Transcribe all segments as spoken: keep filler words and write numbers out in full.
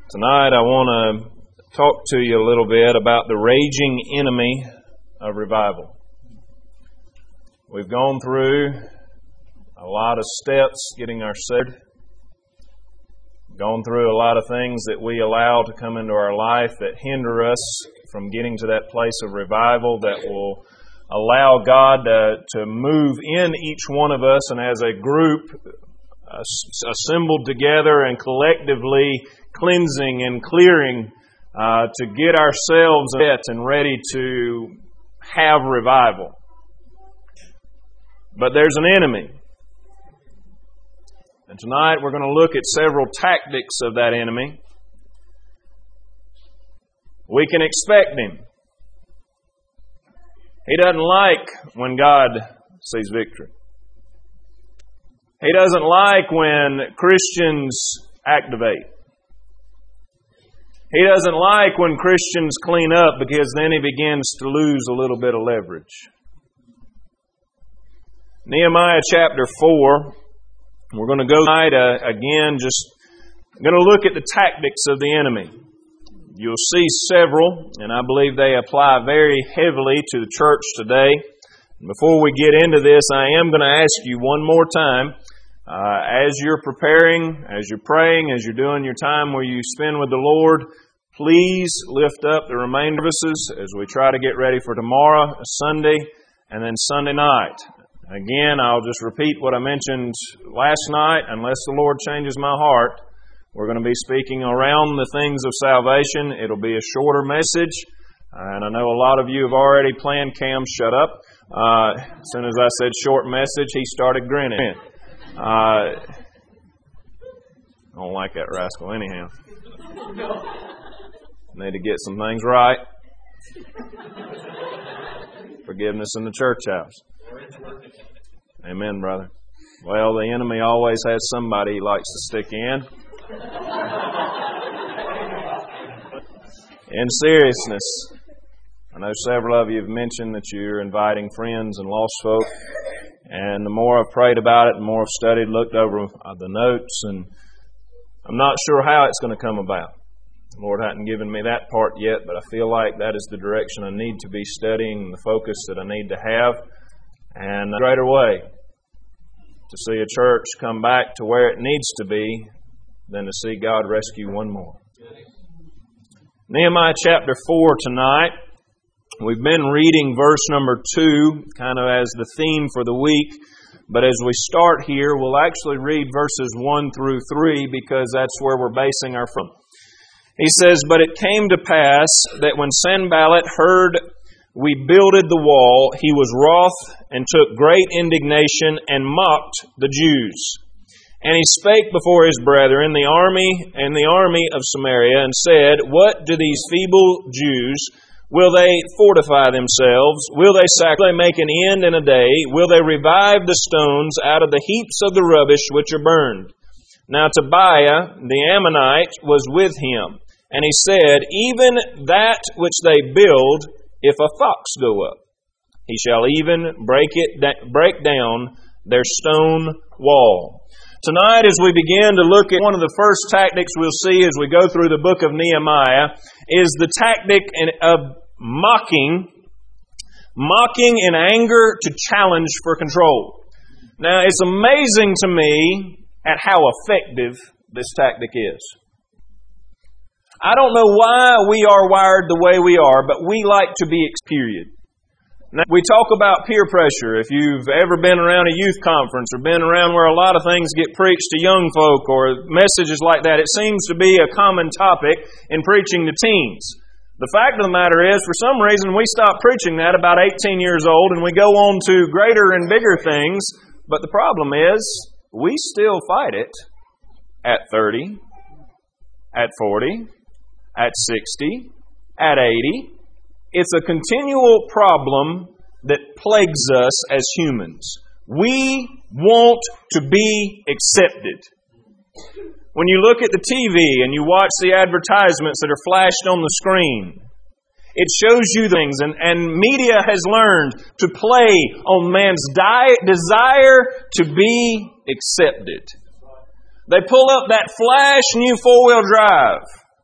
Tonight I want to talk to you a little bit about the raging enemy of revival. We've gone through a lot of steps getting ourselves, gone through a lot of things that we allow to come into our life that hinder us from getting to that place of revival that will allow God to, to move in each one of us and as a group uh, assembled together and collectively cleansing and clearing uh, to get ourselves fit and ready to have revival. But there's an enemy. And tonight we're going to look at several tactics of that enemy. We can expect him. He doesn't like when God sees victory. He doesn't like when Christians activate. He doesn't like when Christians clean up because then he begins to lose a little bit of leverage. Nehemiah chapter four. We're going to go tonight uh, again, just going to look at the tactics of the enemy. You'll see several, and I believe they apply very heavily to the church today. Before we get into this, I am going to ask you one more time, uh, as you're preparing, as you're praying, as you're doing your time where you spend with the Lord, please lift up the remainder of us as we try to get ready for tomorrow, Sunday, and then Sunday night. Again, I'll just repeat what I mentioned last night. Unless the Lord changes my heart, we're going to be speaking around the things of salvation. It'll be a shorter message. And I know a lot of you have already planned. Cam, shut up. Uh, as soon as I said short message, he started grinning. Uh, I don't like that rascal anyhow. Need to get some things right. Forgiveness in the church house. Amen, brother. Well, the enemy always has somebody he likes to stick in. In seriousness, I know several of you have mentioned that you're inviting friends and lost folk. And the more I've prayed about it, the more I've studied, looked over the notes, and I'm not sure how it's going to come about. The Lord hadn't given me that part yet, but I feel like that is the direction I need to be studying, the focus that I need to have. And a greater way to see a church come back to where it needs to be than to see God rescue one more. Nehemiah chapter four tonight. We've been reading verse number two, kind of as the theme for the week. But as we start here, we'll actually read verses one through three because that's where we're basing our from. He says, "But it came to pass that when Sanballat heard we builded the wall, he was wroth and took great indignation and mocked the Jews. And he spake before his brethren, the army and the army of Samaria, and said, What do these feeble Jews? Will they fortify themselves? Will they sacrifice? Will they make an end in a day? Will they revive the stones out of the heaps of the rubbish which are burned? Now Tobiah the Ammonite was with him. And he said, Even that which they build, if a fox go up, he shall even break it, break down their stone wall." Tonight, as we begin to look at one of the first tactics we'll see as we go through the book of Nehemiah, is the tactic of mocking, mocking in anger to challenge for control. Now, it's amazing to me at how effective this tactic is. I don't know why we are wired the way we are, but we like to be experienced. Now, we talk about peer pressure. If you've ever been around a youth conference or been around where a lot of things get preached to young folk or messages like that, it seems to be a common topic in preaching to teens. The fact of the matter is, for some reason, we stop preaching that about eighteen years old and we go on to greater and bigger things. But the problem is, we still fight it at thirty, at forty, at sixty, at eighty. It's a continual problem that plagues us as humans. We want to be accepted. When you look at the T V and you watch the advertisements that are flashed on the screen, it shows you things, and, and media has learned to play on man's di- desire to be accepted. They pull up that flash new four-wheel drive.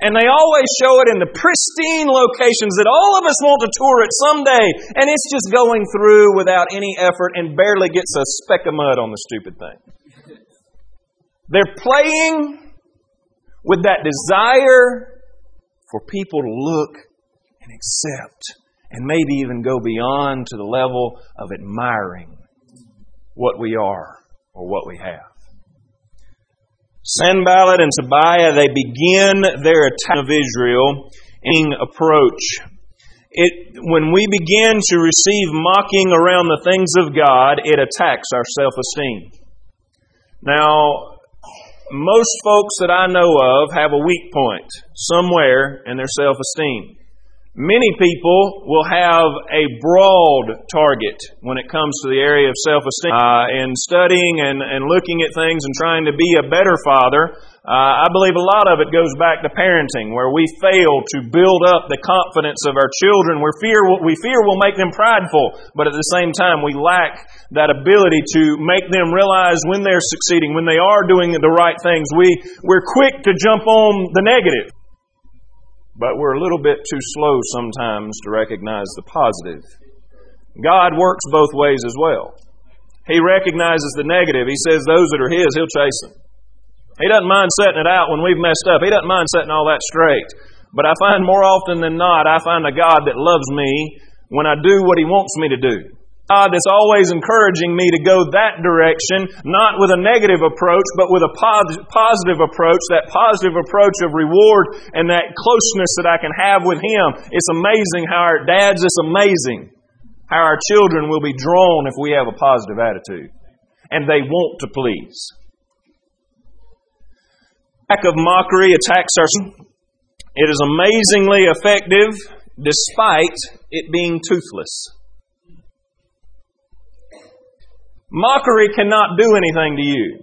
And they always show it in the pristine locations that all of us want to tour it someday. And it's just going through without any effort and barely gets a speck of mud on the stupid thing. They're playing with that desire for people to look and accept and maybe even go beyond to the level of admiring what we are or what we have. Sanballat and Tobiah, they begin their attack of Israel in approach. It, when we begin to receive mocking around the things of God, it attacks our self-esteem. Now, most folks that I know of have a weak point somewhere in their self-esteem. Many people will have a broad target when it comes to the area of self-esteem. Uh, in studying and, and looking at things and trying to be a better father, uh, I believe a lot of it goes back to parenting, where we fail to build up the confidence of our children. We fear, we fear will make them prideful, but at the same time we lack that ability to make them realize when they're succeeding, when they are doing the right things. We, we're quick to jump on the negative. But we're a little bit too slow sometimes to recognize the positive. God works both ways as well. He recognizes the negative. He says those that are His, He'll chase them. He doesn't mind setting it out when we've messed up. He doesn't mind setting all that straight. But I find more often than not, I find a God that loves me when I do what He wants me to do. God that's always encouraging me to go that direction, not with a negative approach, but with a positive approach, that positive approach of reward and that closeness that I can have with Him. It's amazing how our dads, it's amazing how our children will be drawn if we have a positive attitude. And they want to please. Attack of mockery attacks our... It is amazingly effective despite it being toothless. Mockery cannot do anything to you.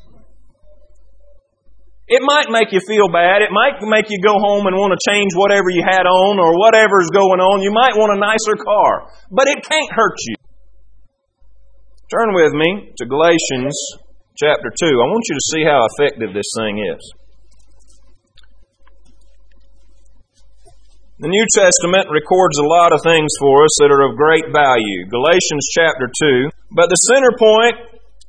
It might make you feel bad. It might make you go home and want to change whatever you had on or whatever's going on. You might want a nicer car. But it can't hurt you. Turn with me to Galatians chapter two. I want you to see how effective this thing is. The New Testament records a lot of things for us that are of great value. Galatians chapter two. But the center point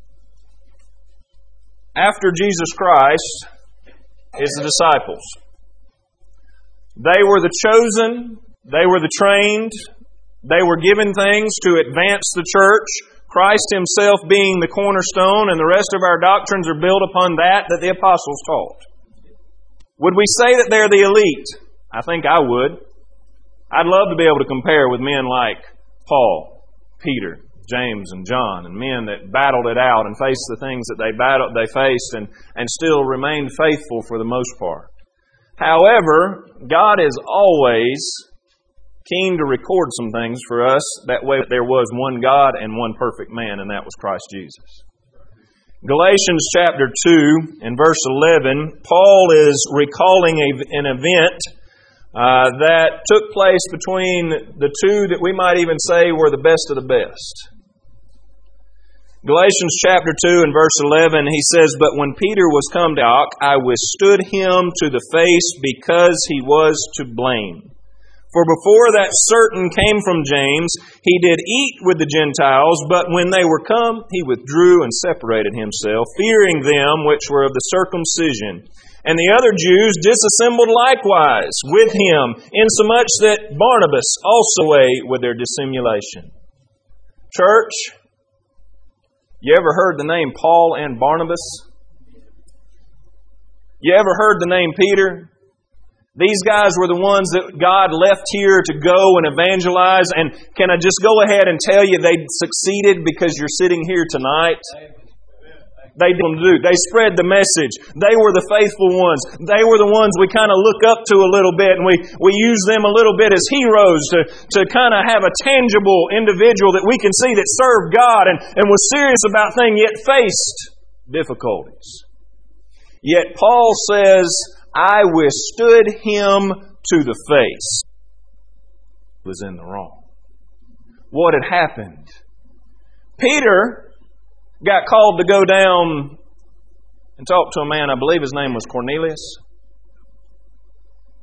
after Jesus Christ is the disciples. They were the chosen. They were the trained. They were given things to advance the church. Christ Himself being the cornerstone, and the rest of our doctrines are built upon that that the apostles taught. Would we say that they're the elite? I think I would. I'd love to be able to compare with men like Paul, Peter, James, and John, and men that battled it out and faced the things that they battled, they faced, and, and still remained faithful for the most part. However, God is always keen to record some things for us. That way there was one God and one perfect man, and that was Christ Jesus. Galatians chapter two and verse eleven, Paul is recalling a, an event uh, that took place between the two that we might even say were the best of the best. Galatians chapter two and verse eleven, he says, "But when Peter was come to Antioch, I withstood him to the face because he was to blame. For before that certain came from James, he did eat with the Gentiles, but when they were come, he withdrew and separated himself, fearing them which were of the circumcision. And the other Jews disassembled likewise with him, insomuch that Barnabas also away with their dissimulation." Church, you ever heard the name Paul and Barnabas? You ever heard the name Peter? These guys were the ones that God left here to go and evangelize. And can I just go ahead and tell you they succeeded because you're sitting here tonight? They didn't do. They spread the message. They were the faithful ones. They were the ones we kind of look up to a little bit, and we, we use them a little bit as heroes to, to kind of have a tangible individual that we can see that served God and, and was serious about things, yet faced difficulties. Yet Paul says, "I withstood him to the face." He was in the wrong. What had happened? Peter got called to go down and talk to a man, I believe his name was Cornelius.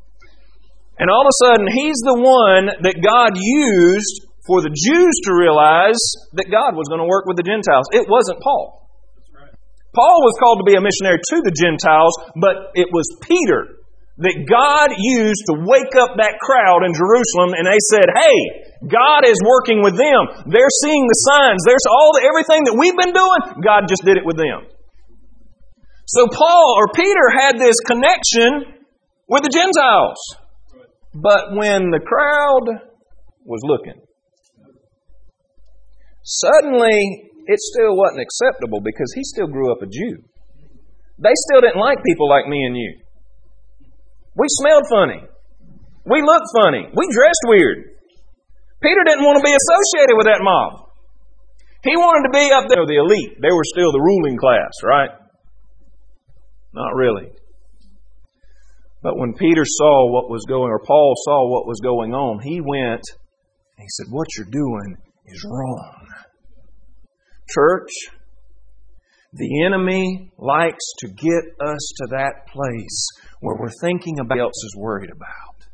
And all of a sudden, he's the one that God used for the Jews to realize that God was going to work with the Gentiles. It wasn't Paul. Paul was called to be a missionary to the Gentiles, but it was Peter that God used to wake up that crowd in Jerusalem, and they said, hey, God is working with them. They're seeing the signs. There's all the, everything that we've been doing. God just did it with them. So Paul or Peter had this connection with the Gentiles. But when the crowd was looking, suddenly it still wasn't acceptable because he still grew up a Jew. They still didn't like people like me and you. We smelled funny. We looked funny. We dressed weird. Peter didn't want to be associated with that mob. He wanted to be up there, the elite. They were still the ruling class, right? Not really. But when Peter saw what was going, or Paul saw what was going on, he went and he said, what you're doing is wrong. Church, the enemy likes to get us to that place where we're thinking about what else is worried about.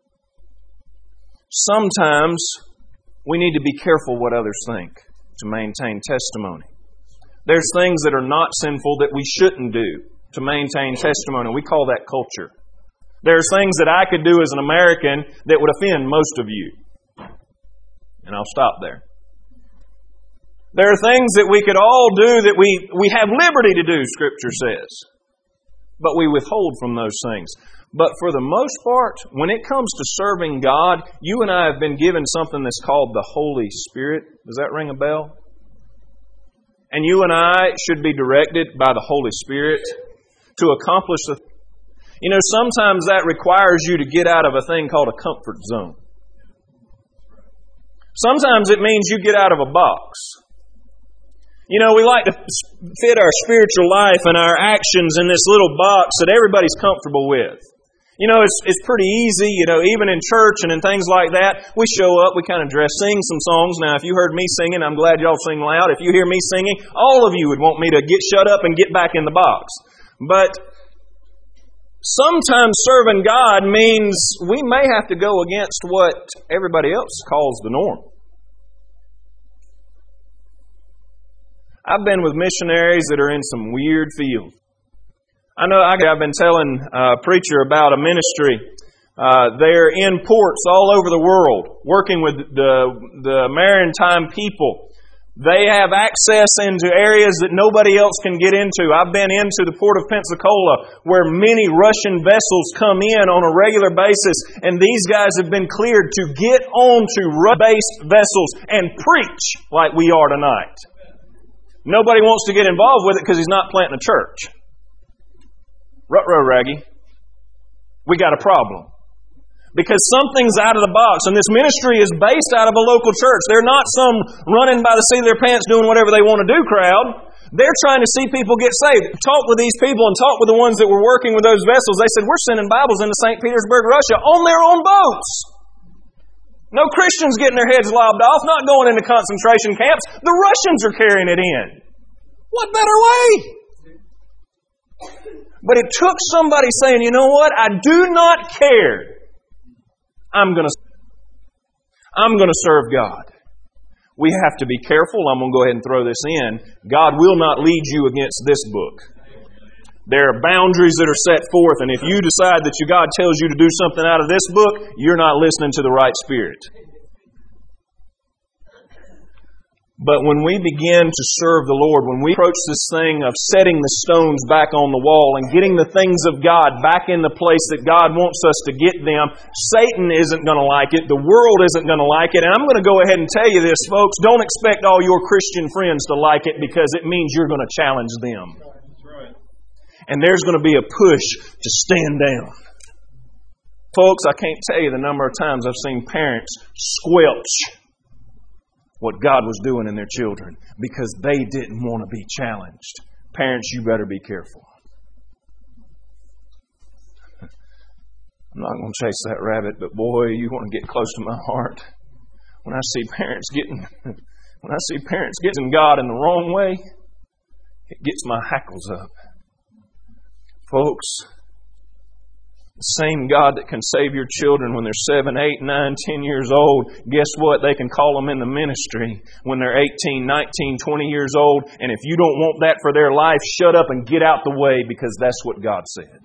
Sometimes we need to be careful what others think to maintain testimony. There's things that are not sinful that we shouldn't do to maintain testimony. We call that culture. There's things that I could do as an American that would offend most of you. And I'll stop there. There are things that we could all do that we, we have liberty to do, Scripture says. But we withhold from those things. But for the most part, when it comes to serving God, you and I have been given something that's called the Holy Spirit. Does that ring a bell? And you and I should be directed by the Holy Spirit to accomplish the... You know, sometimes that requires you to get out of a thing called a comfort zone. Sometimes it means you get out of a box. You know, we like to fit our spiritual life and our actions in this little box that everybody's comfortable with. You know, it's it's pretty easy, you know, even in church and in things like that. We show up, we kind of dress, sing some songs. Now, if you heard me singing, I'm glad y'all sing loud. If you hear me singing, all of you would want me to get shut up and get back in the box. But sometimes serving God means we may have to go against what everybody else calls the norm. I've been with missionaries that are in some weird fields. I know I've been telling a preacher about a ministry. Uh, they're in ports all over the world, working with the, the maritime people. They have access into areas that nobody else can get into. I've been into the port of Pensacola, where many Russian vessels come in on a regular basis, and these guys have been cleared to get onto Russian-based vessels and preach like we are tonight. Nobody wants to get involved with it because he's not planting a church. Ruh-roh, Raggy. We got a problem. Because something's out of the box. And this ministry is based out of a local church. They're not some running by the seat of their pants doing whatever they want to do crowd. They're trying to see people get saved. Talk with these people and talk with the ones that were working with those vessels. They said, we're sending Bibles into Saint Petersburg, Russia on their own boats. No Christians getting their heads lobbed off, not going into concentration camps. The Russians are carrying it in. What better way? But it took somebody saying, you know what? I do not care. I'm going to I'm going to serve God. We have to be careful. I'm going to go ahead and throw this in. God will not lead you against this book. There are boundaries that are set forth, and if you decide that you, God tells you to do something out of this book, you're not listening to the right spirit. But when we begin to serve the Lord, when we approach this thing of setting the stones back on the wall and getting the things of God back in the place that God wants us to get them, Satan isn't going to like it. The world isn't going to like it. And I'm going to go ahead and tell you this, folks. Don't expect all your Christian friends to like it, because it means you're going to challenge them. And there's going to be a push to stand down. Folks, I can't tell you the number of times I've seen parents squelch what God was doing in their children because they didn't want to be challenged. Parents, you better be careful. I'm not going to chase that rabbit, but boy, you want to get close to my heart. When I see parents getting, when I see parents getting God in the wrong way, it gets my hackles up. Folks, The same God that can save your children when they're seven, eight, nine, ten years old, guess what? They can call them in the ministry when they're eighteen, nineteen, twenty years old. And if you don't want that for their life, shut up and get out the way, because that's what God said.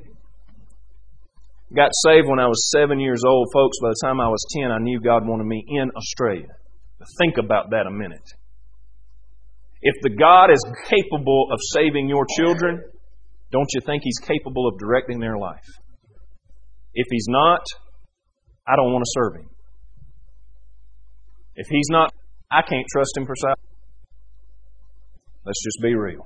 Got saved when I was seven years old, folks. By the time I was ten, I knew God wanted me in Australia. Think about that a minute. If the God is capable of saving your children, don't you think He's capable of directing their life? If He's not, I don't want to serve Him. If He's not, I can't trust Him for salvation. Let's just be real.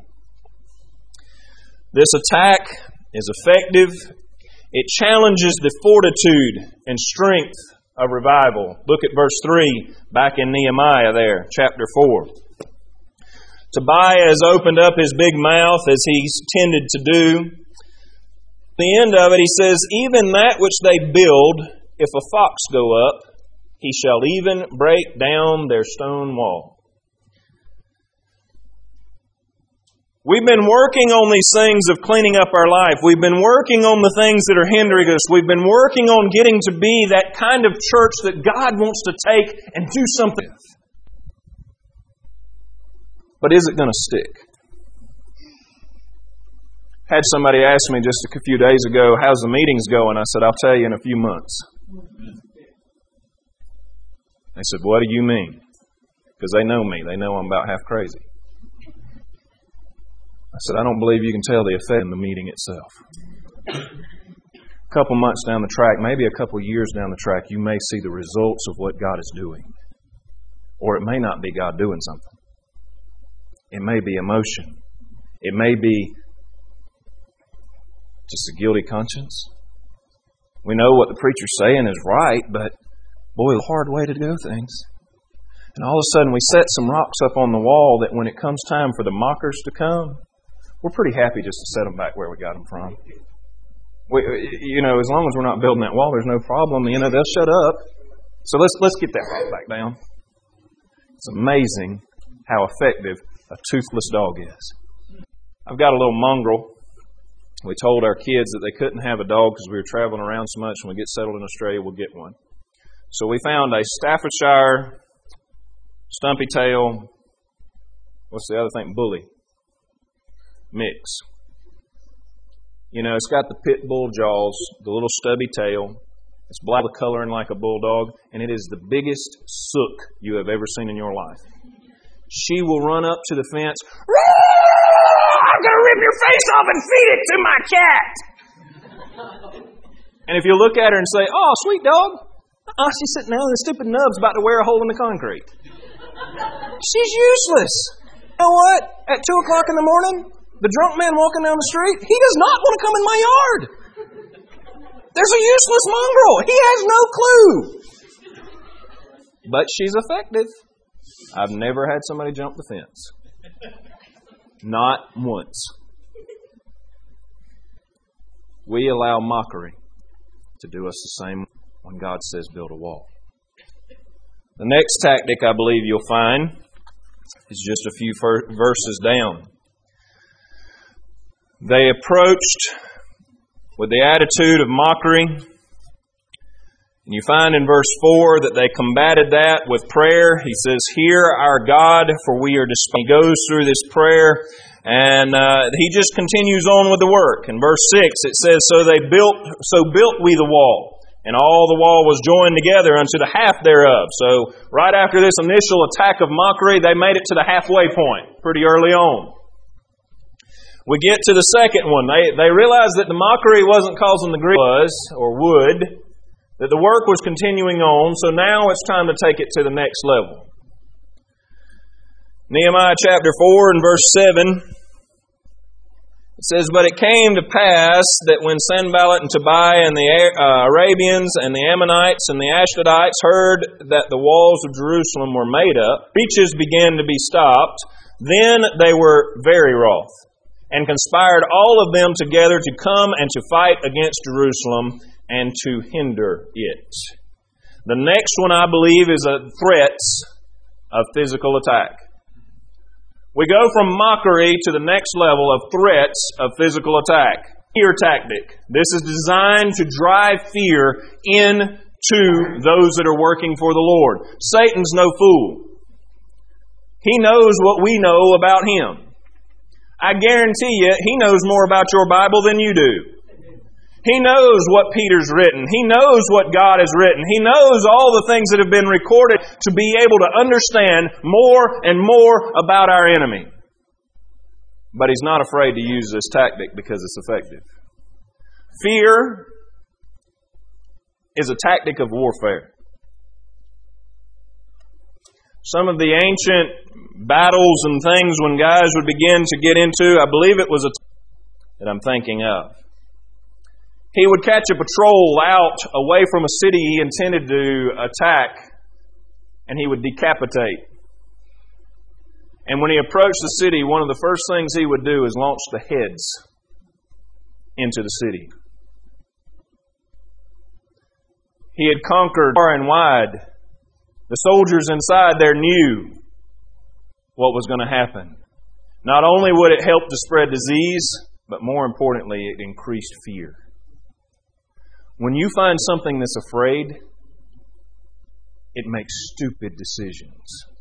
This attack is effective. It challenges the fortitude and strength of revival. Look at verse three back in Nehemiah there, chapter four. Tobiah has opened up his big mouth as he's tended to do. At the end of it, he says, even that which they build, if a fox go up, he shall even break down their stone wall. We've been working on these things of cleaning up our life. We've been working on the things that are hindering us. We've been working on getting to be that kind of church that God wants to take and do something with. But is it going to stick? Had somebody ask me just a few days ago, how's the meetings going? I said, I'll tell you in a few months. They said, what do you mean? Because they know me. They know I'm about half crazy. I said, I don't believe you can tell the effect in the meeting itself. A couple months down the track, maybe a couple years down the track, you may see the results of what God is doing. Or it may not be God doing something. It may be emotion. It may be just a guilty conscience. We know what the preacher's saying is right, but boy, a hard way to do things. And all of a sudden we set some rocks up on the wall that when it comes time for the mockers to come, we're pretty happy just to set them back where we got them from. We, you know, as long as we're not building that wall, there's no problem. You know, they'll shut up. So let's let's get that rock back down. It's amazing how effective a toothless dog is. I've got a little mongrel. We told our kids that they couldn't have a dog because we were traveling around so much. When we get settled in Australia, we'll get one. So we found a Staffordshire, stumpy tail, what's the other thing? Bully mix. You know, it's got the pit bull jaws, the little stubby tail. It's black coloring like a bulldog, and it is the biggest sook you have ever seen in your life. She will run up to the fence. I'm going to rip your face off and feed it to my cat. And if you look at her and say, oh, sweet dog. Oh, she's sitting there, the stupid nub's about to wear a hole in the concrete. She's useless. You know what? At two o'clock in the morning, the drunk man walking down the street, he does not want to come in my yard. There's a useless mongrel. He has no clue. But she's effective. I've never had somebody jump the fence. Not once. We allow mockery to do us the same when God says build a wall. The next tactic I believe you'll find is just a few verses down. They approached with the attitude of mockery. And you find in verse four that they combated that with prayer. He says, hear our God, for we are despairing. He goes through this prayer, and uh, he just continues on with the work. In verse six it says, So they built, so built we the wall, and all the wall was joined together unto the half thereof. So right after this initial attack of mockery, they made it to the halfway point pretty early on. We get to the second one. They they realized that the mockery wasn't causing the grief was or would. That the work was continuing on, so now it's time to take it to the next level. Nehemiah chapter four and verse seven, it says, But it came to pass that when Sanballat and Tobiah and the uh, Arabians and the Ammonites and the Ashdodites heard that the walls of Jerusalem were made up, breaches began to be stopped, then they were very wroth, and conspired all of them together to come and to fight against Jerusalem, and to hinder it. The next one, I believe, is a threats of physical attack. We go from mockery to the next level of threats of physical attack. Fear tactic. This is designed to drive fear into those that are working for the Lord. Satan's no fool. He knows what we know about him. I guarantee you, he knows more about your Bible than you do. He knows what Peter's written. He knows what God has written. He knows all the things that have been recorded to be able to understand more and more about our enemy. But he's not afraid to use this tactic because it's effective. Fear is a tactic of warfare. Some of the ancient battles and things when guys would begin to get into, I believe it was a that I'm thinking of. He would catch a patrol out away from a city he intended to attack, and he would decapitate. And when he approached the city, one of the first things he would do is launch the heads into the city. He had conquered far and wide. The soldiers inside there knew what was going to happen. Not only would it help to spread disease, but more importantly, it increased fear. When you find something that's afraid, it makes stupid decisions.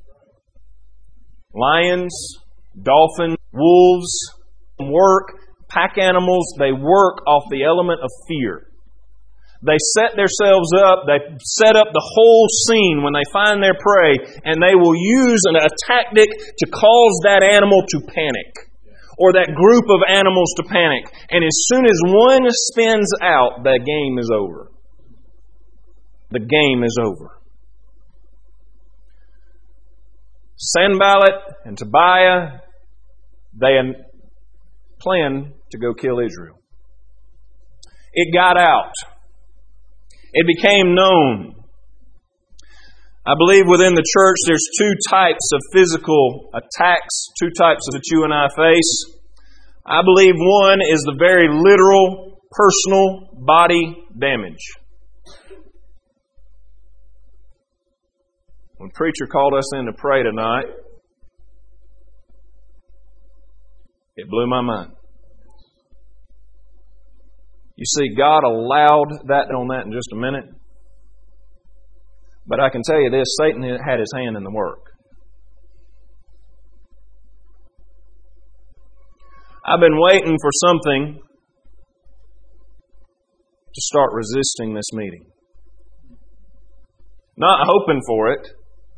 Lions, dolphins, wolves work, pack animals, they work off the element of fear. They set themselves up, they set up the whole scene when they find their prey, and they will use an, a tactic to cause that animal to panic, or that group of animals to panic. And as soon as one spins out, the game is over. The game is over. Sanballat and Tobiah, they planned to go kill Israel. It got out. It became known. I believe within the church there's two types of physical attacks, two types that you and I face. I believe one is the very literal, personal body damage. When preacher called us in to pray tonight, it blew my mind. You see, God allowed that on that in just a minute. But I can tell you this, Satan had his hand in the work. I've been waiting for something to start resisting this meeting. Not hoping for it,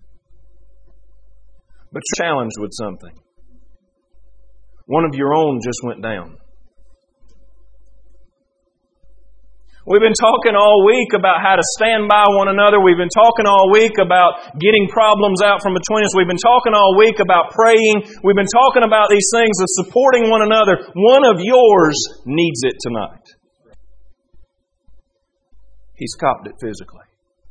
but challenged with something. One of your own just went down. We've been talking all week about how to stand by one another. We've been talking all week about getting problems out from between us. We've been talking all week about praying. We've been talking about these things of supporting one another. One of yours needs it tonight. He's copped it physically.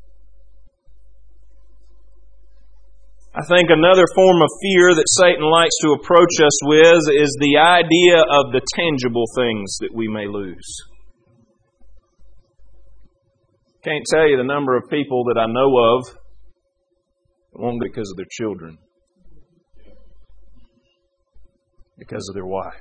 I think another form of fear that Satan likes to approach us with is the idea of the tangible things that we may lose. Can't tell you the number of people that I know of that won't because of their children, because of their wife.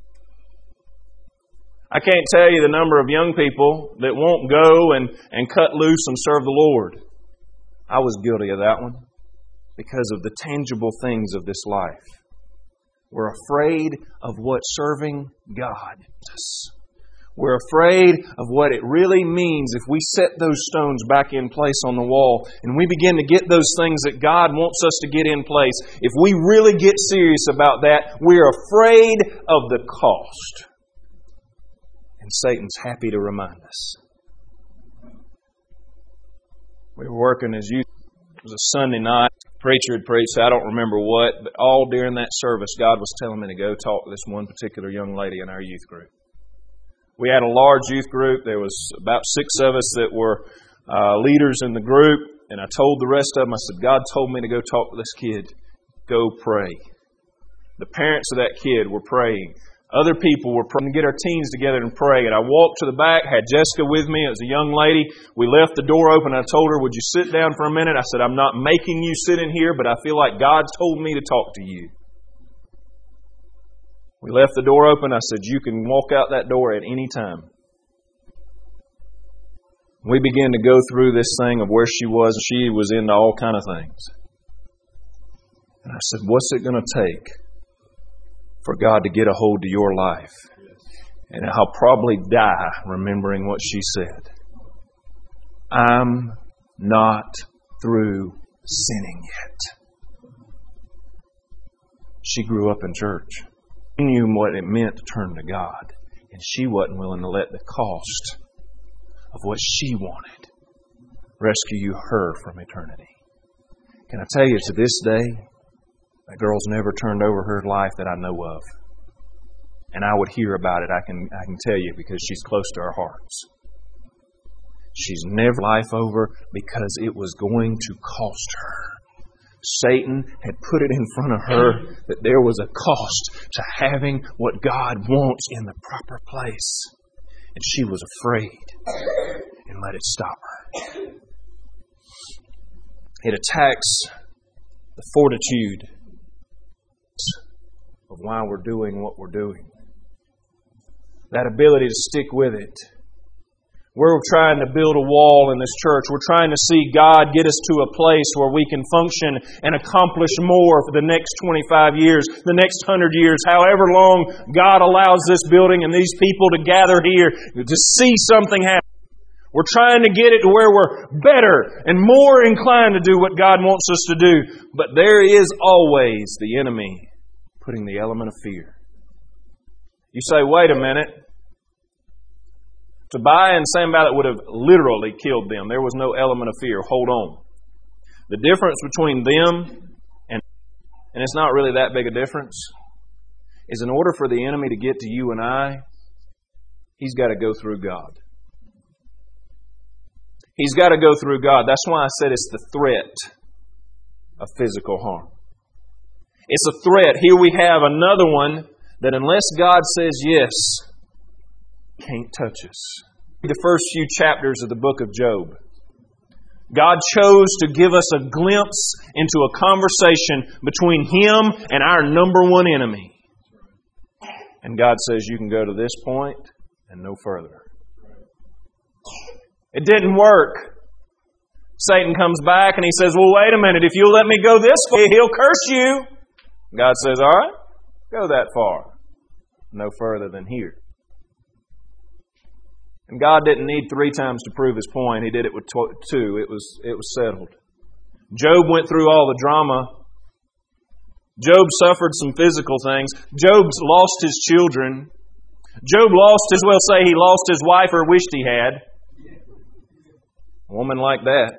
I can't tell you the number of young people that won't go and, and cut loose and serve the Lord. I was guilty of that one because of the tangible things of this life. We're afraid of what serving God does. We're afraid of what it really means if we set those stones back in place on the wall and we begin to get those things that God wants us to get in place. If we really get serious about that, we're afraid of the cost. And Satan's happy to remind us. We were working as youth. It was a Sunday night. Preacher had preached, I don't remember what, but all during that service, God was telling me to go talk to this one particular young lady in our youth group. We had a large youth group. There was about six of us that were uh, leaders in the group. And I told the rest of them, I said, God told me to go talk to this kid. Go pray. The parents of that kid were praying. Other people were praying to get our teens together and pray. And I walked to the back, had Jessica with me. It was a young lady. We left the door open. I told her, would you sit down for a minute? I said, I'm not making you sit in here, but I feel like God told me to talk to you. We left the door open. I said, you can walk out that door at any time. We began to go through this thing of where she was. She was into all kind of things. And I said, what's it going to take for God to get a hold of your life? And I'll probably die remembering what she said. I'm not through sinning yet. She grew up in church. She knew what it meant to turn to God. And she wasn't willing to let the cost of what she wanted rescue her from eternity. Can I tell you, to this day, that girl's never turned over her life that I know of. And I would hear about it, I can I can tell you, because she's close to our hearts. She's never life over because it was going to cost her. Satan had put it in front of her that there was a cost to having what God wants in the proper place. And she was afraid and let it stop her. It attacks the fortitude of why we're doing what we're doing. That ability to stick with it. We're trying to build a wall in this church. We're trying to see God get us to a place where we can function and accomplish more for the next twenty-five years, the next one hundred years, however long God allows this building and these people to gather here to see something happen. We're trying to get it to where we're better and more inclined to do what God wants us to do. But there is always the enemy putting the element of fear. You say, wait a minute. Tobiah and Sanballat would have literally killed them. There was no element of fear. Hold on. The difference between them and, and it's not really that big a difference, is in order for the enemy to get to you and I, he's got to go through God. He's got to go through God. That's why I said it's the threat of physical harm. It's a threat. Here we have another one that unless God says yes, can't touch us. The first few chapters of the book of Job. God chose to give us a glimpse into a conversation between Him and our number one enemy. And God says you can go to this point and no further. It didn't work. Satan comes back and he says, well, wait a minute. If you'll let me go this far, he'll curse you. God says, all right, go that far. No further than here. And God didn't need three times to prove His point. He did it with two. It was, it was settled. Job went through all the drama. Job suffered some physical things. Job lost his children. Job lost, as well say, he lost his wife or wished he had. A woman like that.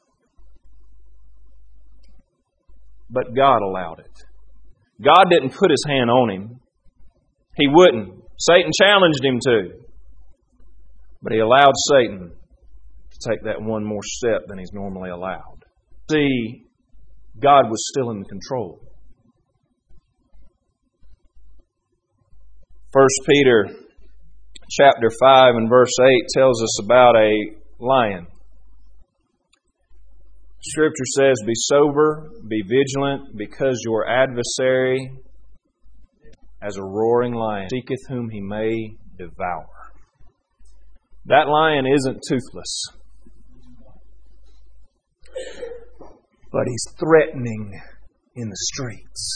But God allowed it. God didn't put His hand on him. He wouldn't. Satan challenged him to. But He allowed Satan to take that one more step than He's normally allowed. See, God was still in control. First Peter chapter five and verse eight tells us about a lion. Scripture says, be sober, be vigilant, because your adversary, as a roaring lion, seeketh whom he may devour. That lion isn't toothless, but he's threatening in the streets.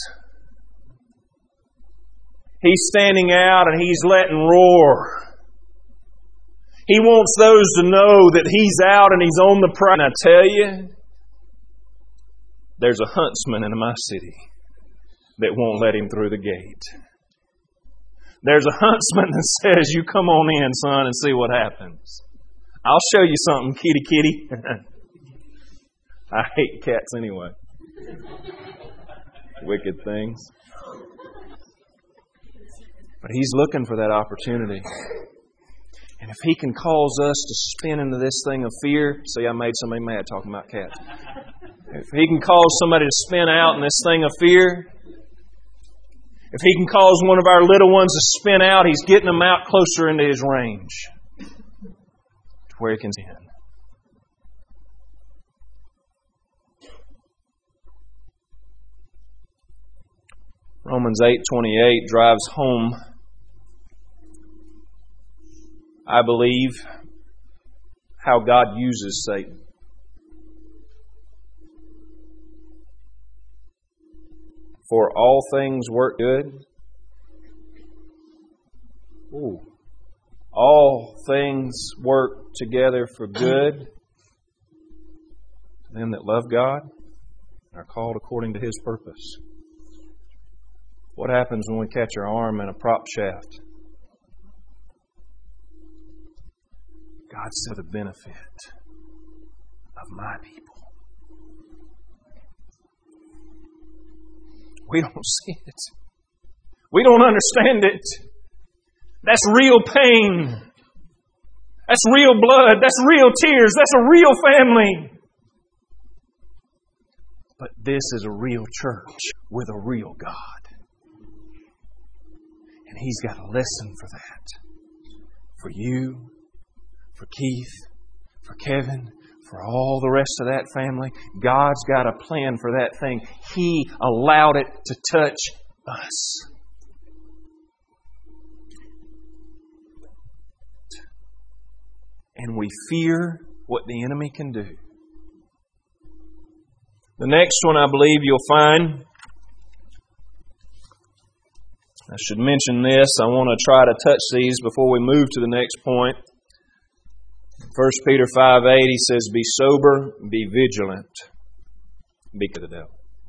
He's standing out and he's letting roar. He wants those to know that he's out and he's on the prowl. And I tell you, there's a huntsman in my city that won't let him through the gate. There's a huntsman that says, you come on in, son, and see what happens. I'll show you something, kitty kitty. I hate cats anyway. Wicked things. But he's looking for that opportunity. And if he can cause us to spin into this thing of fear, see, I made somebody mad talking about cats. If he can cause somebody to spin out in this thing of fear, if he can cause one of our little ones to spin out, he's getting them out closer into his range to where he can stand. Romans eight twenty-eight drives home, I believe, how God uses Satan. For all things work good. Ooh. All things work together for good to them that love God and are called according to His purpose. What happens when we catch our arm in a prop shaft? God's for the benefit of my people. We don't see it. We don't understand it. That's real pain. That's real blood. That's real tears. That's a real family. But this is a real church with a real God. And He's got a lesson for that. For you, for Keith, for Kevin, for all the rest of that family. God's got a plan for that thing. He allowed it to touch us. And we fear what the enemy can do. The next one I believe you'll find, I should mention this. I want to try to touch these before we move to the next point. First Peter five eight, he says, be sober, be vigilant. Be to the devil.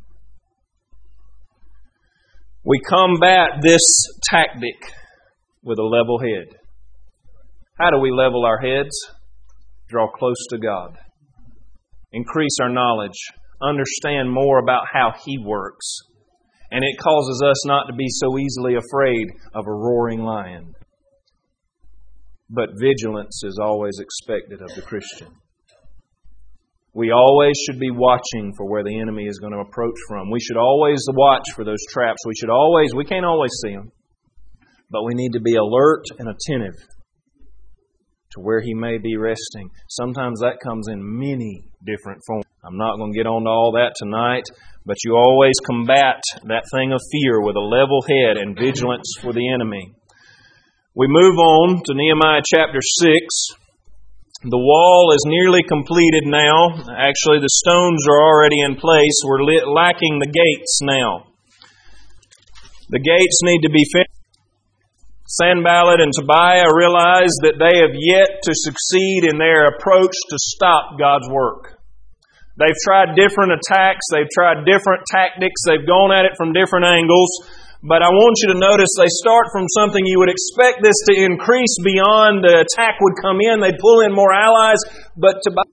We combat this tactic with a level head. How do we level our heads? Draw close to God. Increase our knowledge. Understand more about how He works. And it causes us not to be so easily afraid of a roaring lion. But vigilance is always expected of the Christian. We always should be watching for where the enemy is going to approach from. We should always watch for those traps. We should always, we can't always see them, but we need to be alert and attentive to where he may be resting. Sometimes that comes in many different forms. I'm not going to get onto all that tonight, but you always combat that thing of fear with a level head and vigilance for the enemy. We move on to Nehemiah chapter six. The wall is nearly completed now. Actually, the stones are already in place. We're lacking the gates now. The gates need to be finished. Sanballat and Tobiah realize that they have yet to succeed in their approach to stop God's work. They've tried different attacks. They've tried different tactics. They've gone at it from different angles. But I want you to notice they start from something you would expect this to increase beyond. The attack would come in. They'd pull in more allies. But Tobiah,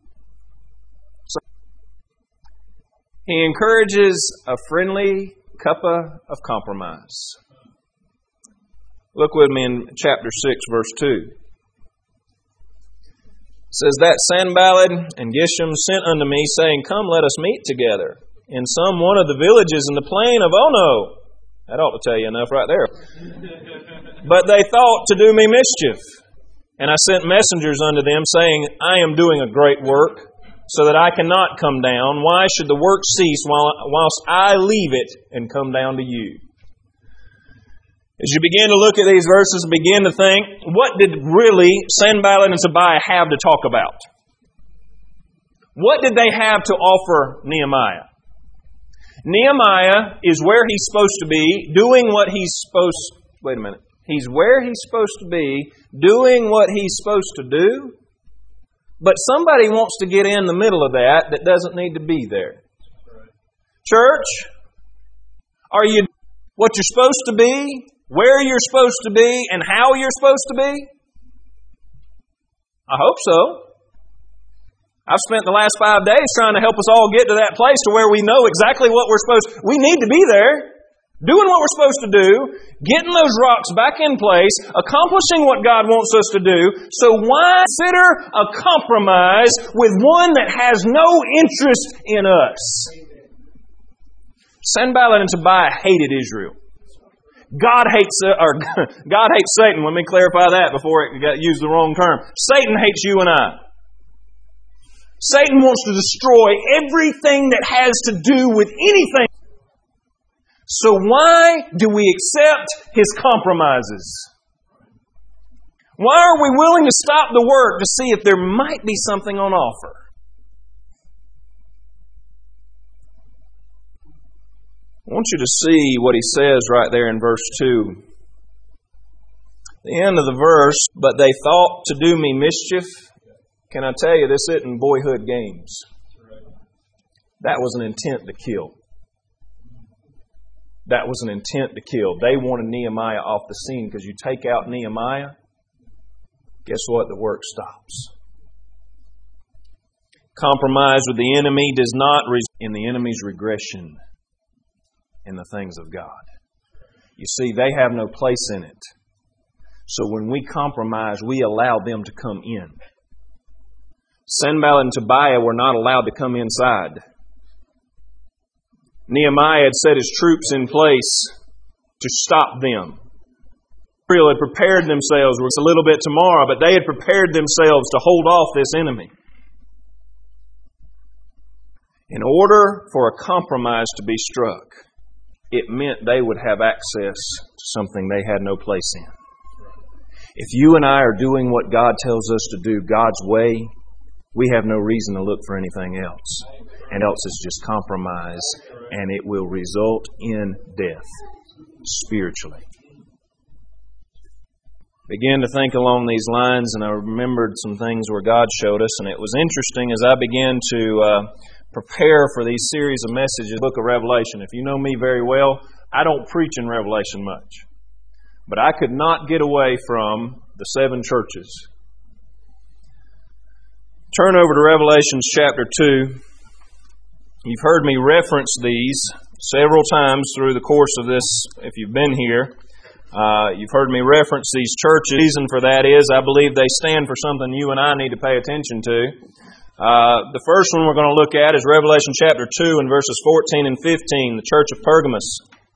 he encourages a friendly cuppa of compromise. Look with me in chapter six, verse two. It says, that Sanballat and Geshem sent unto me, saying, come, let us meet together in some one of the villages in the plain of Ono. That ought to tell you enough right there. But they thought to do me mischief. And I sent messengers unto them, saying, I am doing a great work, so that I cannot come down. Why should the work cease whilst I leave it and come down to you? As you begin to look at these verses and begin to think, what did really Sanballat and Tobiah have to talk about? What did they have to offer Nehemiah? Nehemiah is where he's supposed to be, doing what he's supposed... Wait a minute. He's where he's supposed to be, doing what he's supposed to do, but somebody wants to get in the middle of that that doesn't need to be there. Church, are you what you're supposed to be, where you're supposed to be, and how you're supposed to be? I hope so. I've spent the last five days trying to help us all get to that place to where we know exactly what we're supposed to. We need to be there, doing what we're supposed to do, getting those rocks back in place, accomplishing what God wants us to do. So why consider a compromise with one that has no interest in us? Sanballat and Tobiah hated Israel. God hates or God hates Satan. Let me clarify that before it got used the wrong term. Satan hates you and I. Satan wants to destroy everything that has to do with anything. So why do we accept His compromises? Why are we willing to stop the work to see if there might be something on offer? I want you to see what He says right there in verse two. The end of the verse, but they thought to do me mischief. Can I tell you, this isn't boyhood games. That was an intent to kill. That was an intent to kill. They wanted Nehemiah off the scene because you take out Nehemiah, guess what? The work stops. Compromise with the enemy does not result in the enemy's regression in the things of God. You see, they have no place in it. So when we compromise, we allow them to come in. Sanballat and Tobiah were not allowed to come inside. Nehemiah had set his troops in place to stop them. Israel had prepared themselves, it's a little bit tomorrow, but they had prepared themselves to hold off this enemy. In order for a compromise to be struck, it meant they would have access to something they had no place in. If you and I are doing what God tells us to do God's way, we have no reason to look for anything else. And else it's just compromise, and it will result in death spiritually. Began to think along these lines, and I remembered some things where God showed us, and it was interesting as I began to uh, prepare for these series of messages, the book of Revelation. If you know me very well, I don't preach in Revelation much. But I could not get away from the seven churches. Turn over to Revelation chapter two. You've heard me reference these several times through the course of this, if you've been here. Uh, you've heard me reference these churches. The reason for that is I believe they stand for something you and I need to pay attention to. Uh, the first one we're going to look at is Revelation chapter two and verses fourteen and fifteen, the church of Pergamos.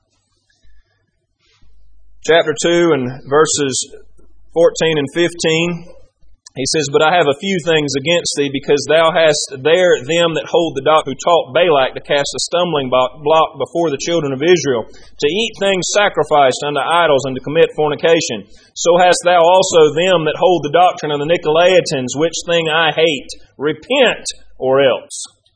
Chapter two and verses fourteen and fifteen, he says, "But I have a few things against thee, because thou hast there them that hold the doctrine, who taught Balak to cast a stumbling block before the children of Israel, to eat things sacrificed unto idols, and to commit fornication. So hast thou also them that hold the doctrine of the Nicolaitans, which thing I hate. Repent, or else."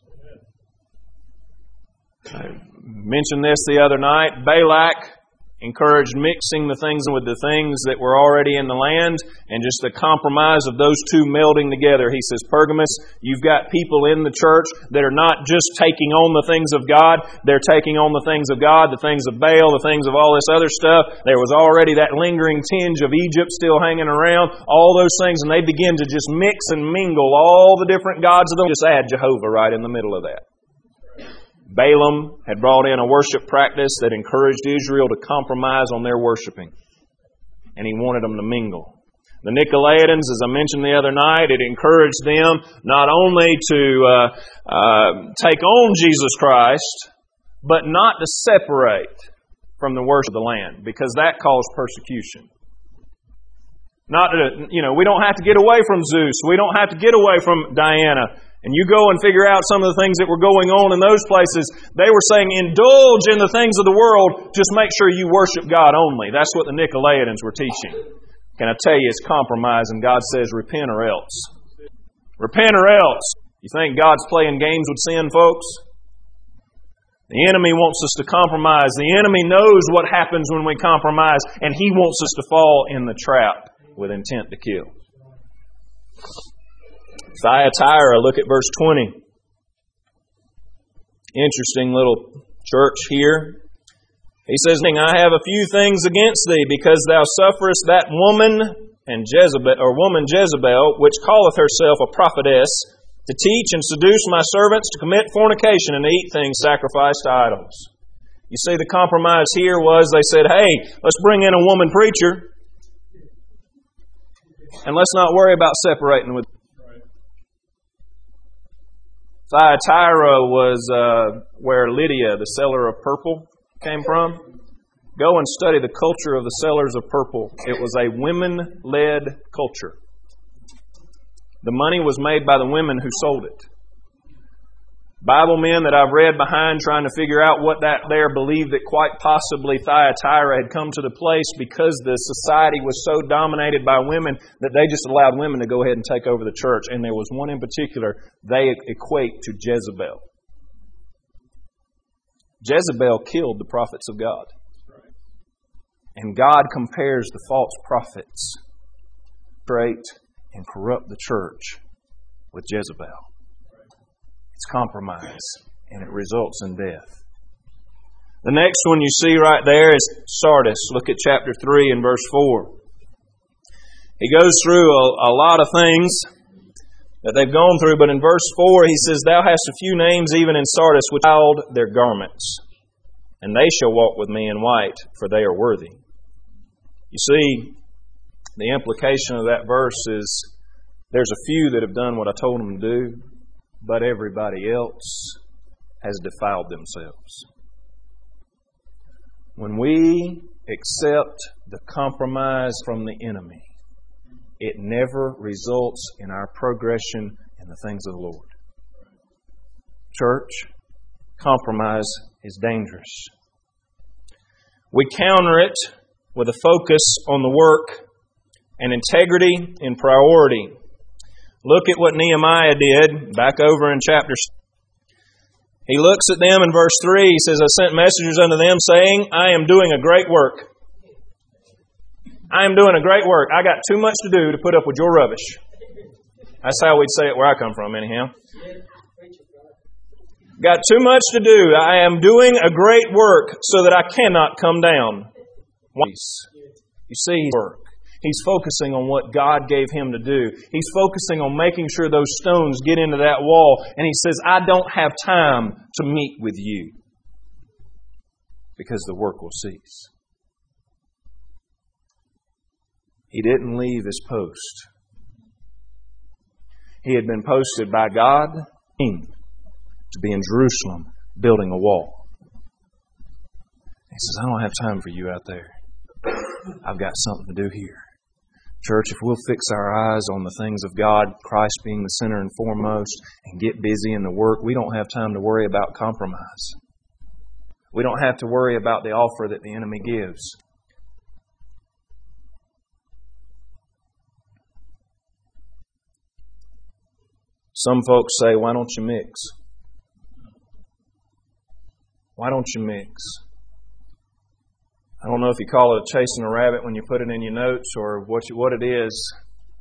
I mentioned this the other night. Balak encouraged mixing the things with the things that were already in the land, and just the compromise of those two melding together. He says, Pergamos, you've got people in the church that are not just taking on the things of God, they're taking on the things of God, the things of Baal, the things of all this other stuff. There was already that lingering tinge of Egypt still hanging around, all those things, and they begin to just mix and mingle all the different gods of them. Just add Jehovah right in the middle of that. Balaam had brought in a worship practice that encouraged Israel to compromise on their worshiping. And he wanted them to mingle. The Nicolaitans, as I mentioned the other night, it encouraged them not only to uh, uh, take on Jesus Christ, but not to separate from the worship of the land, because that caused persecution. Not to, you know, we don't have to get away from Zeus. We don't have to get away from Diana. And you go and figure out some of the things that were going on in those places. They were saying, indulge in the things of the world, just make sure you worship God only. That's what the Nicolaitans were teaching. Can I tell you, it's compromise, and God says, repent or else. Repent or else. You think God's playing games with sin, folks? The enemy wants us to compromise. The enemy knows what happens when we compromise, and he wants us to fall in the trap with intent to kill. Thyatira, look at verse twenty. Interesting little church here. He says, I have a few things against thee, because thou sufferest that woman and Jezebel, or woman Jezebel, which calleth herself a prophetess, to teach and seduce my servants to commit fornication and to eat things sacrificed to idols. You see, the compromise here was they said, hey, let's bring in a woman preacher, and let's not worry about separating with. Thyatira was uh, where Lydia, the seller of purple, came from. Go and study the culture of the sellers of purple. It was a women-led culture. The money was made by the women who sold it. Bible men that I've read behind trying to figure out what that there believed that quite possibly Thyatira had come to the place because the society was so dominated by women that they just allowed women to go ahead and take over the church. And there was one in particular they equate to Jezebel. Jezebel killed the prophets of God. And God compares the false prophets, straight and corrupt the church with Jezebel. It's compromise, and it results in death. The next one you see right there is Sardis. Look at chapter three and verse four. He goes through a, a lot of things that they've gone through, but in verse four he says, Thou hast a few names even in Sardis which hide their garments, and they shall walk with me in white, for they are worthy. You see, the implication of that verse is there's a few that have done what I told them to do, but everybody else has defiled themselves. When we accept the compromise from the enemy, it never results in our progression in the things of the Lord. Church, compromise is dangerous. We counter it with a focus on the work and integrity in priority. Look at what Nehemiah did back over in chapter six. He looks at them in verse three. He says, I sent messengers unto them saying, I am doing a great work. I am doing a great work. I got too much to do to put up with your rubbish. That's how we'd say it where I come from anyhow. Got too much to do. I am doing a great work so that I cannot come down. You see, work. He's focusing on what God gave him to do. He's focusing on making sure those stones get into that wall. And he says, I don't have time to meet with you because the work will cease. He didn't leave his post. He had been posted by God to be in Jerusalem building a wall. He says, I don't have time for you out there. I've got something to do here. Church, if we'll fix our eyes on the things of God, Christ being the center and foremost, and get busy in the work, we don't have time to worry about compromise. We don't have to worry about the offer that the enemy gives. Some folks say, why don't you mix? Why don't you mix? I don't know if you call it chasing a rabbit when you put it in your notes or what you, what it is.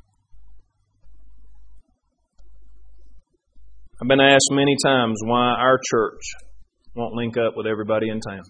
I've been asked many times why our church won't link up with everybody in town.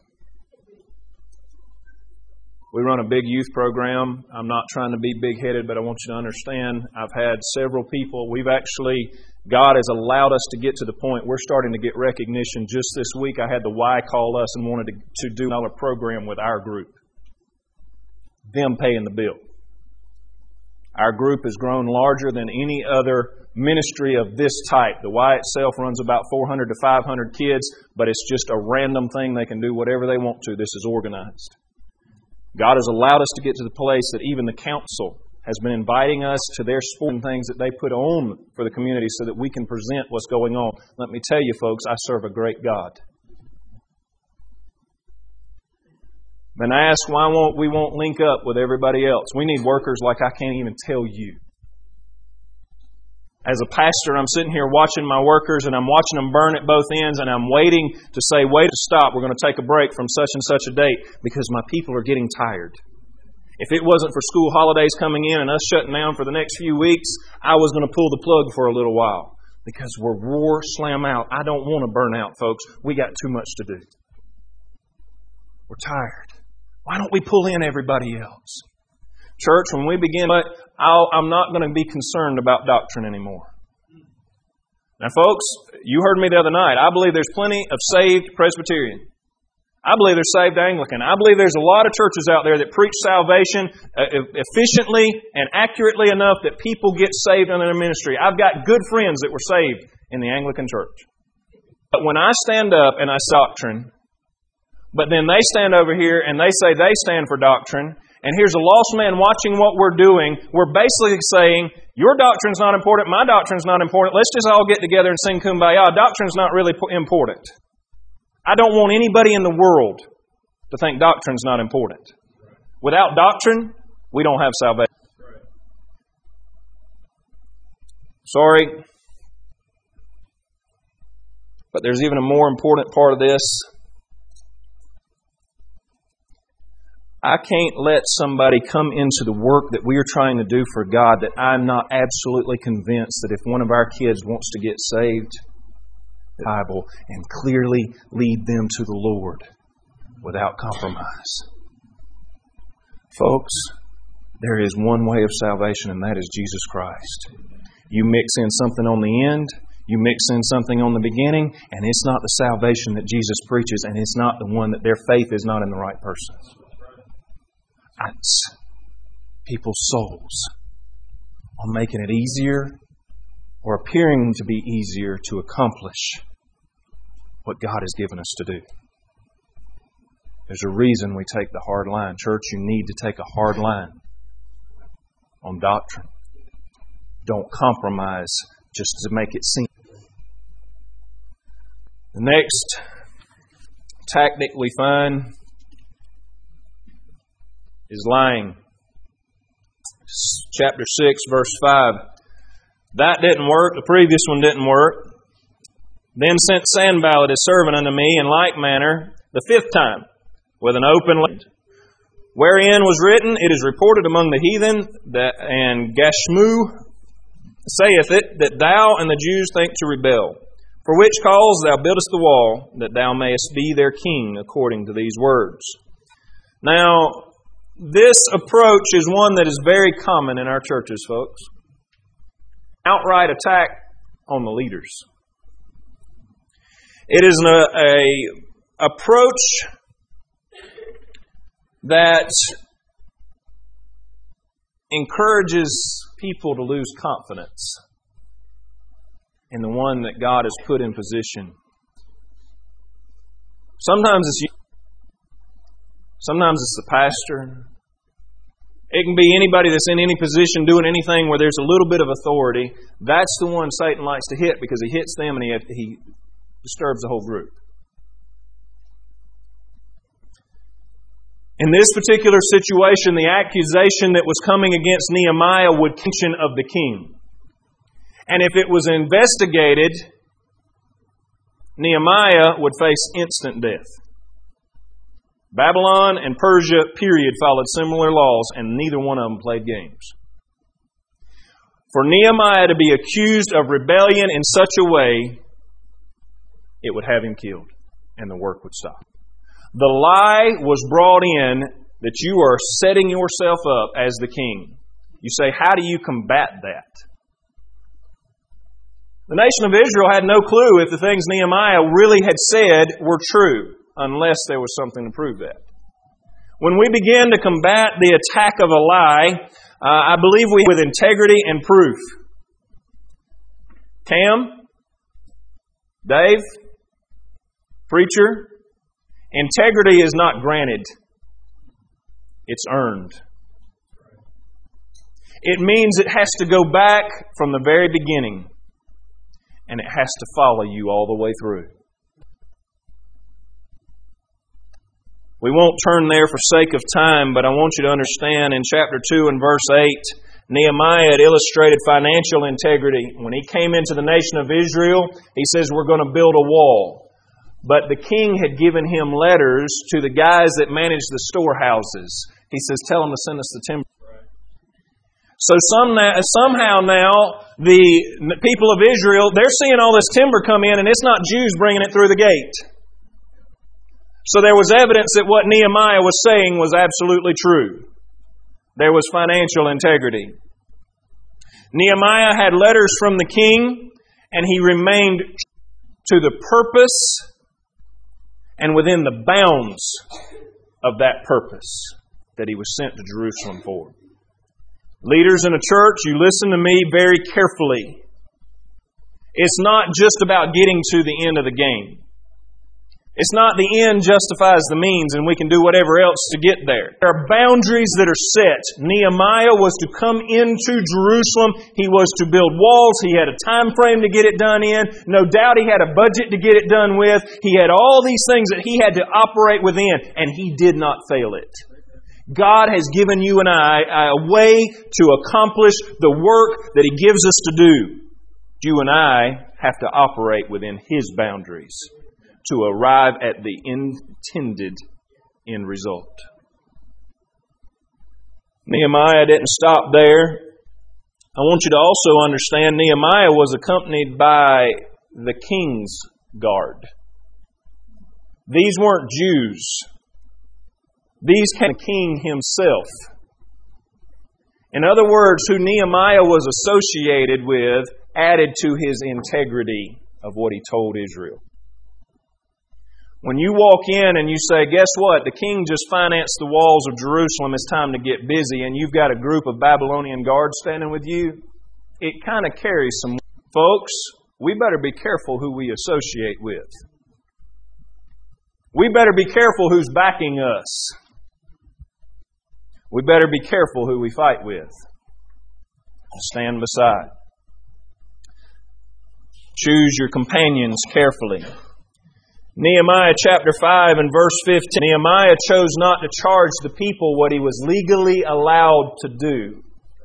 We run a big youth program. I'm not trying to be big-headed, but I want you to understand I've had several people. We've actually, God has allowed us to get to the point we're starting to get recognition. Just this week I had the Y call us and wanted to, to do another program with our group. Them paying the bill. Our group has grown larger than any other ministry of this type. The Y itself runs about four hundred to five hundred kids, but it's just a random thing. They can do whatever they want to. This is organized. God has allowed us to get to the place that even the council has been inviting us to their sport and things that they put on for the community so that we can present what's going on. Let me tell you, folks, I serve a great God. Been asked why won't we won't link up with everybody else. We need workers like I can't even tell you. As a pastor, I'm sitting here watching my workers and I'm watching them burn at both ends and I'm waiting to say, wait, stop, we're going to take a break from such and such a date because my people are getting tired. If it wasn't for school holidays coming in and us shutting down for the next few weeks, I was going to pull the plug for a little while because we're roar, slam out. I don't want to burn out, folks. We got too much to do. We're tired. Why don't we pull in everybody else? Church, when we begin, I'll, I'm not going to be concerned about doctrine anymore. Now, folks, you heard me the other night. I believe there's plenty of saved Presbyterian. I believe there's saved Anglican. I believe there's a lot of churches out there that preach salvation efficiently and accurately enough that people get saved in their ministry. I've got good friends that were saved in the Anglican church. But when I stand up and I say doctrine, but then they stand over here and they say they stand for doctrine, and here's a lost man watching what we're doing, we're basically saying, your doctrine's not important, my doctrine's not important, let's just all get together and sing Kumbaya. Doctrine's not really important. I don't want anybody in the world to think doctrine's not important. Without doctrine, we don't have salvation. Sorry. But there's even a more important part of this. I can't let somebody come into the work that we are trying to do for God that I'm not absolutely convinced that if one of our kids wants to get saved, the Bible, and clearly lead them to the Lord without compromise. Folks, there is one way of salvation, and that is Jesus Christ. You mix in something on the end, you mix in something on the beginning, and it's not the salvation that Jesus preaches, and it's not the one that their faith is not in the right person. It's people's souls on making it easier or appearing to be easier to accomplish what God has given us to do. There's a reason we take the hard line. Church, you need to take a hard line on doctrine. Don't compromise just to make it seem. The next tactic we find is lying. Chapter six, verse five. That didn't work. The previous one didn't work. Then sent Sanballat his servant unto me in like manner the fifth time with an open letter, wherein was written, It is reported among the heathen that, and Gashmu saith it, that thou and the Jews think to rebel. For which cause thou buildest the wall, that thou mayest be their king, according to these words. Now, this approach is one that is very common in our churches, folks. Outright attack on the leaders. It is an a approach that encourages people to lose confidence in the one that God has put in position. Sometimes it's you. Sometimes it's the pastor. It can be anybody that's in any position doing anything where there's a little bit of authority. That's the one Satan likes to hit because he hits them and he, he disturbs the whole group. In this particular situation, the accusation that was coming against Nehemiah would mention of the king. And if it was investigated, Nehemiah would face instant death. Babylon and Persia, period, followed similar laws, and neither one of them played games. For Nehemiah to be accused of rebellion in such a way, it would have him killed, and the work would stop. The lie was brought in that you are setting yourself up as the king. You say, how do you combat that? The nation of Israel had no clue if the things Nehemiah really had said were true, unless there was something to prove that. When we begin to combat the attack of a lie, uh, I believe we with integrity and proof. Cam, Dave, preacher, integrity is not granted. It's earned. It means it has to go back from the very beginning, and it has to follow you all the way through. We won't turn there for sake of time, but I want you to understand in chapter two and verse eight, Nehemiah had illustrated financial integrity. When he came into the nation of Israel, he says, we're going to build a wall. But the king had given him letters to the guys that managed the storehouses. He says, tell them to send us the timber. So some, somehow now, the people of Israel, they're seeing all this timber come in, and it's not Jews bringing it through the gate. So there was evidence that what Nehemiah was saying was absolutely true. There was financial integrity. Nehemiah had letters from the king, and he remained to the purpose and within the bounds of that purpose that he was sent to Jerusalem for. Leaders in a church, you listen to me very carefully. It's not just about getting to the end of the game. It's not the end justifies the means and we can do whatever else to get there. There are boundaries that are set. Nehemiah was to come into Jerusalem. He was to build walls. He had a time frame to get it done in. No doubt he had a budget to get it done with. He had all these things that he had to operate within, and he did not fail it. God has given you and I a way to accomplish the work that He gives us to do. You and I have to operate within His boundaries to arrive at the intended end result. Nehemiah didn't stop there. I want you to also understand Nehemiah was accompanied by the king's guard. These weren't Jews. These came from the king himself. In other words, who Nehemiah was associated with added to his integrity of what he told Israel. When you walk in and you say, guess what? The king just financed the walls of Jerusalem. It's time to get busy. And you've got a group of Babylonian guards standing with you. It kind of carries some... Folks, we better be careful who we associate with. We better be careful who's backing us. We better be careful who we fight with. Stand beside. Choose your companions carefully. Nehemiah chapter five and verse fifteen. Nehemiah chose not to charge the people what he was legally allowed to do.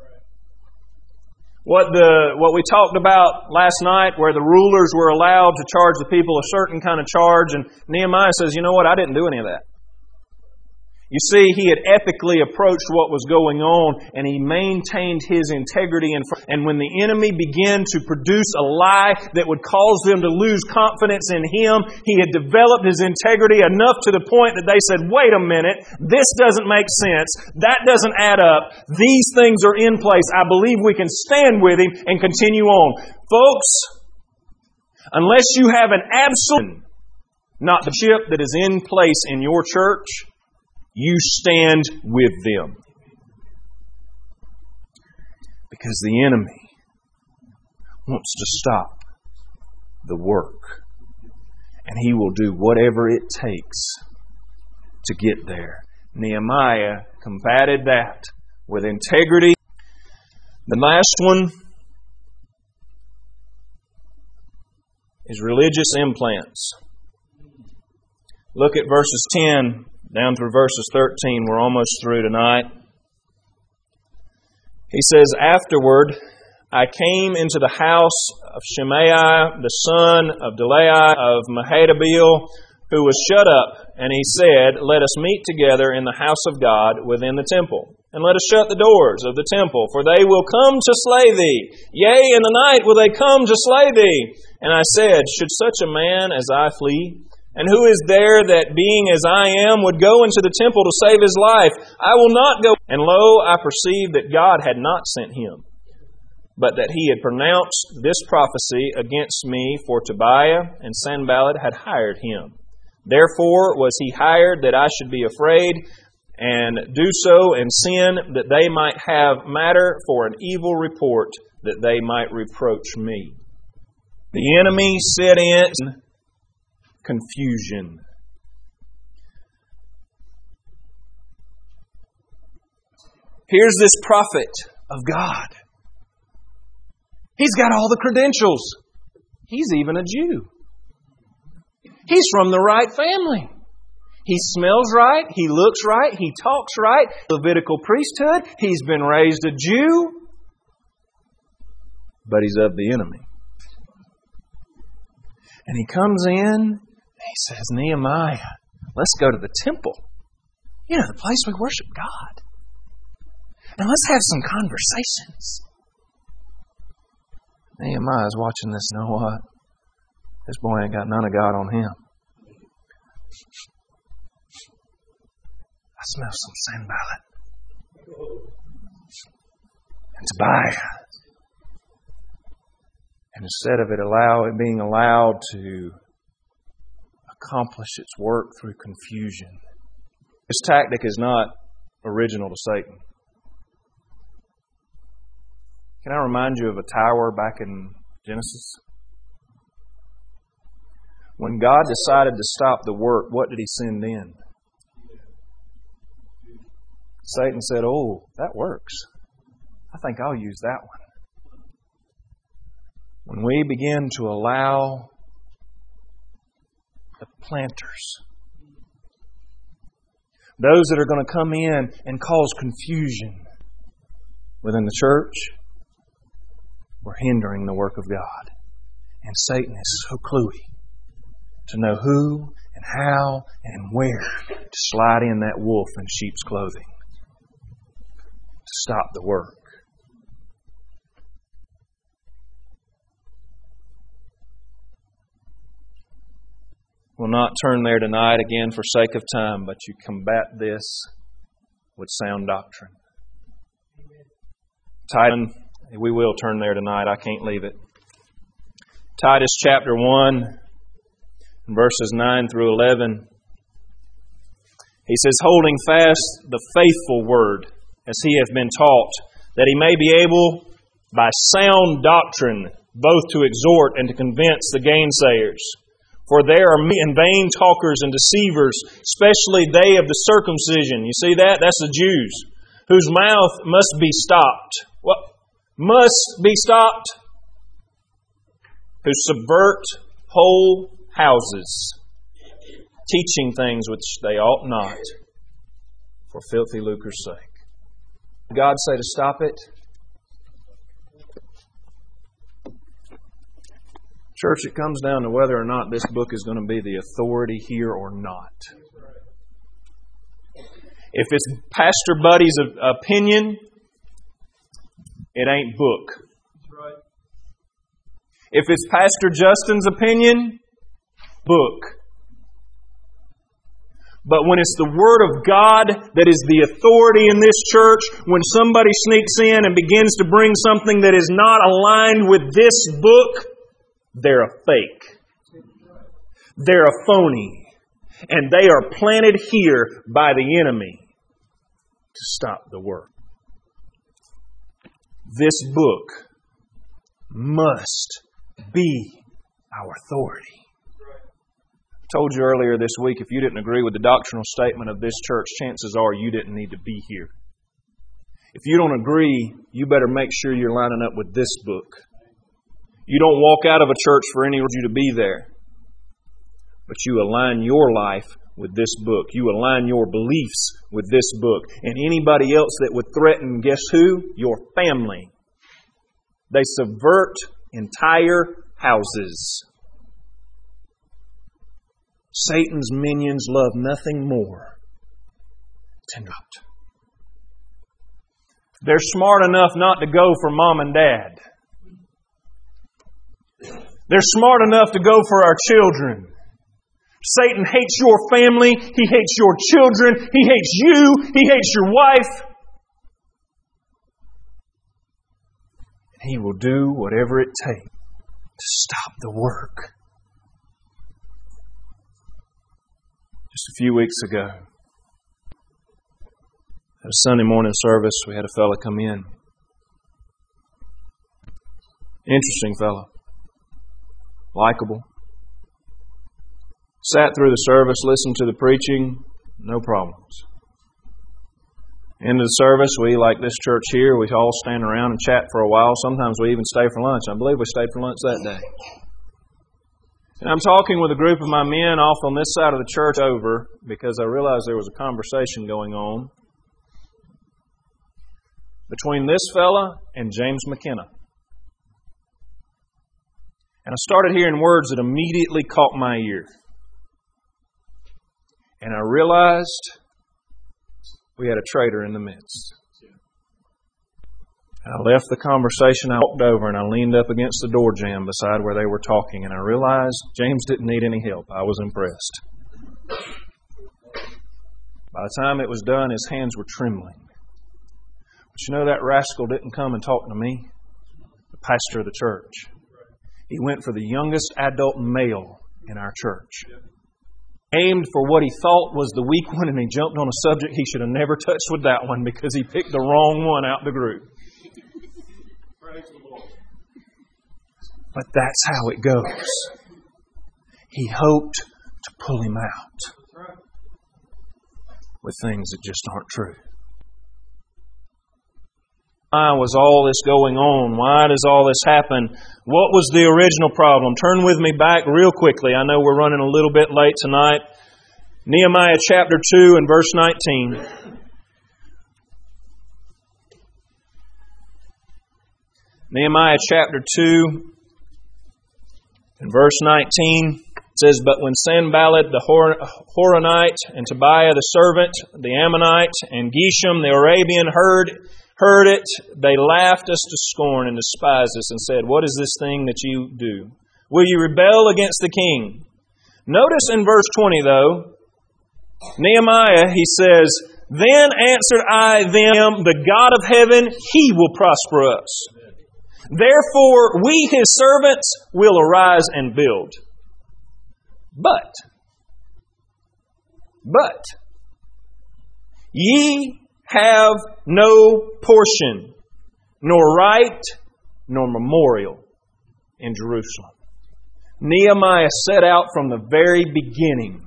What the what we talked about last night, where the rulers were allowed to charge the people a certain kind of charge, and Nehemiah says, you know what, I didn't do any of that. You see, he had ethically approached what was going on, and he maintained his integrity. And when the enemy began to produce a lie that would cause them to lose confidence in him, he had developed his integrity enough to the point that they said, wait a minute, this doesn't make sense. That doesn't add up. These things are in place. I believe we can stand with him and continue on. Folks, unless you have an absolute, not the ship that is in place in your church, you stand with them. Because the enemy wants to stop the work. And he will do whatever it takes to get there. Nehemiah combated that with integrity. The last one is religious implants. Look at verses ten down through verses thirteen. We're almost through tonight. He says, afterward, I came into the house of Shemaiah, the son of Delaiah of Mehetabeel, who was shut up, and he said, let us meet together in the house of God within the temple, and let us shut the doors of the temple, for they will come to slay thee. Yea, in the night will they come to slay thee. And I said, should such a man as I flee? And who is there that, being as I am, would go into the temple to save his life? I will not go. And lo, I perceived that God had not sent him, but that he had pronounced this prophecy against me, for Tobiah and Sanballat had hired him. Therefore was he hired that I should be afraid, and do so and sin, that they might have matter for an evil report, that they might reproach me. The enemy set in confusion. Here's this prophet of God. He's got all the credentials. He's even a Jew. He's from the right family. He smells right. He looks right. He talks right. Levitical priesthood. He's been raised a Jew. But he's of the enemy. And he comes in. He says, Nehemiah, let's go to the temple. You know, the place we worship God. Now let's have some conversations. Nehemiah's watching this. You know what? This boy ain't got none of God on him. I smell some Sanballat and Tobiah. And instead of it allow it being allowed to accomplish its work through confusion. This tactic is not original to Satan. Can I remind you of a tower back in Genesis? When God decided to stop the work, what did He send in? Satan said, "Oh, that works. I think I'll use that one." When we begin to allow the planters, those that are going to come in and cause confusion within the church, we're hindering the work of God. And Satan is so cluey to know who and how and where to slide in that wolf in sheep's clothing to stop the work. We'll not turn there tonight again for sake of time, but you combat this with sound doctrine. Titus, we will turn there tonight. I can't leave it. Titus chapter one, verses nine through eleven. He says, "Holding fast the faithful word, as he hath been taught, that he may be able by sound doctrine both to exhort and to convince the gainsayers. For there are many vain talkers and deceivers, especially they of the circumcision." You see that? That's the Jews. "Whose mouth must be stopped." What? Must be stopped. "Who subvert whole houses, teaching things which they ought not, for filthy lucre's sake." Did God say to stop it? Church, it comes down to whether or not this book is going to be the authority here or not. If it's Pastor Buddy's opinion, it ain't book. If it's Pastor Justin's opinion, book. But when it's the Word of God that is the authority in this church, when somebody sneaks in and begins to bring something that is not aligned with this book, they're a fake. They're a phony. And they are planted here by the enemy to stop the work. This book must be our authority. I told you earlier this week, if you didn't agree with the doctrinal statement of this church, chances are you didn't need to be here. If you don't agree, you better make sure you're lining up with this book. You don't walk out of a church for any of you to be there. But you align your life with this book. You align your beliefs with this book. And anybody else that would threaten, guess who? Your family. They subvert entire houses. Satan's minions love nothing more than not. They're smart enough not to go for mom and dad. They're smart enough to go for our children. Satan hates your family. He hates your children. He hates you. He hates your wife. And he will do whatever it takes to stop the work. Just a few weeks ago, at a Sunday morning service, we had a fella come in. Interesting fellow. Likeable. Sat through the service, listened to the preaching, no problems. End of the service, we, like this church here, we all stand around and chat for a while. Sometimes we even stay for lunch. I believe we stayed for lunch that day. And I'm talking with a group of my men off on this side of the church over because I realized there was a conversation going on between this fella and James McKenna. And I started hearing words that immediately caught my ear. And I realized we had a traitor in the midst. And I left the conversation, I walked over and I leaned up against the door jamb beside where they were talking, and I realized James didn't need any help. I was impressed. By the time it was done, his hands were trembling. But you know, that rascal didn't come and talk to me, the pastor of the church. He went for the youngest adult male in our church. Aimed for what he thought was the weak one, and he jumped on a subject he should have never touched with that one because he picked the wrong one out of the group. But that's how it goes. he hoped to pull him out with things that just aren't true. Why was all this going on? Why does all this happen? What was the original problem? Turn with me back real quickly. I know we're running a little bit late tonight. Nehemiah chapter two and verse nineteen. Nehemiah chapter two and verse nineteen says, "But when Sanballat the Horonite and Tobiah the servant, the Ammonite, and Geshem the Arabian heard heard it, they laughed us to scorn and despised us and said, 'What is this thing that you do? Will you rebel against the king?'" Notice in verse twenty, though, Nehemiah, he says, "Then answered I them, the God of heaven, He will prosper us. Therefore, we His servants will arise and build. But, but, ye have no portion, nor right, nor memorial in Jerusalem." Nehemiah set out from the very beginning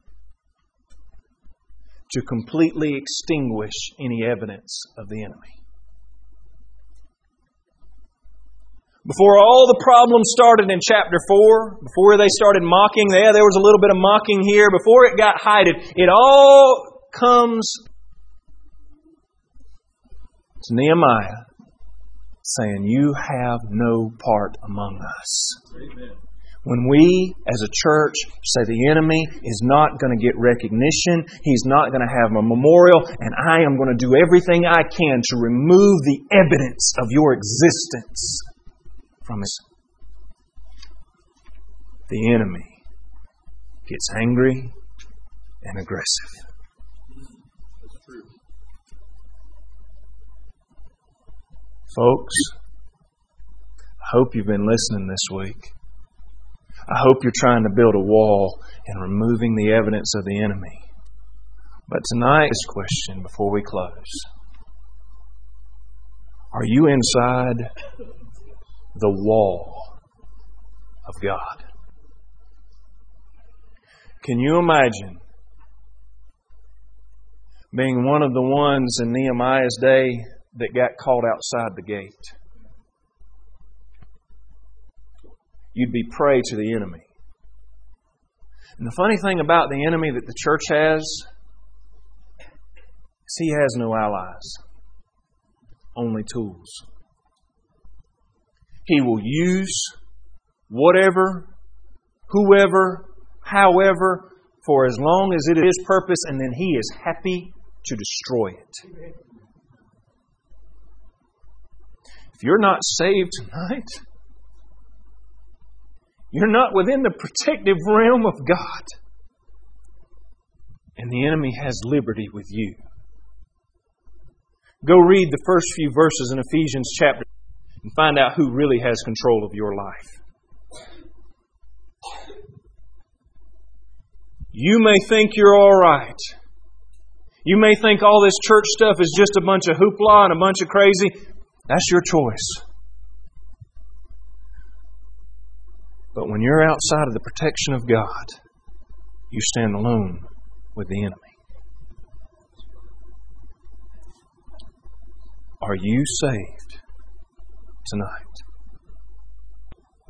to completely extinguish any evidence of the enemy. Before all the problems started in chapter four, before they started mocking, there, there was a little bit of mocking here, before it got hidden, it all comes to Nehemiah saying, "You have no part among us." Amen. When we, as a church, say the enemy is not going to get recognition, he's not going to have a memorial, and I am going to do everything I can to remove the evidence of your existence from us, the enemy gets angry and aggressive. Folks, I hope you've been listening this week. I hope you're trying to build a wall and removing the evidence of the enemy. But tonight's question before we close: are you inside the wall of God? Can you imagine being one of the ones in Nehemiah's day that got caught outside the gate? You'd be prey to the enemy. And the funny thing about the enemy that the church has is he has no allies, only tools. He will use whatever, whoever, however, for as long as it is His purpose, and then He is happy to destroy it. If you're not saved tonight, you're not within the protective realm of God. And the enemy has liberty with you. Go read the first few verses in Ephesians chapter and find out who really has control of your life. You may think you're all right. You may think all this church stuff is just a bunch of hoopla and a bunch of crazy. That's your choice. But when you're outside of the protection of God, you stand alone with the enemy. Are you saved tonight?